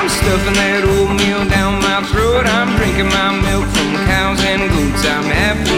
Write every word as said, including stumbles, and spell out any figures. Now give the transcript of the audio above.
I'm stuffing that oatmeal down my throat. I'm drinking my milk from cows and goats. I'm happy